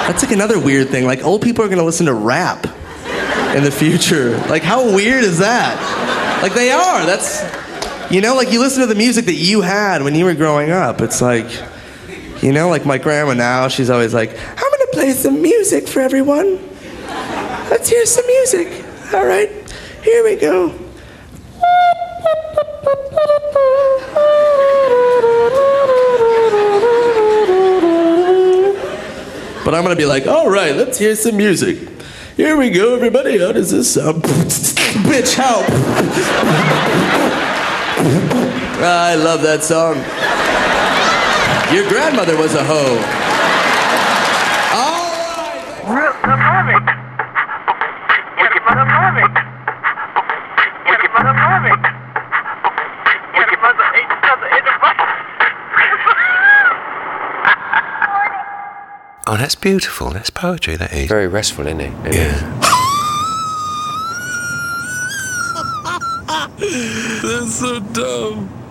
That's like another weird thing. Like, old people are gonna listen to rap in the future. Like, how weird is that? Like, they are. That's, you know, like you listen to the music that you had when you were growing up. It's like, you know, like my grandma now, she's always like, I'm gonna play some music for everyone. Let's hear some music. All right, here we go. But I'm gonna be like, all right, let's hear some music. Here we go, everybody. How does this sound? Bitch, help. I love that song. Your grandmother was a hoe. All right. Oh, that's beautiful. That's poetry, that is. Very restful, isn't it? Yeah. That's so dumb.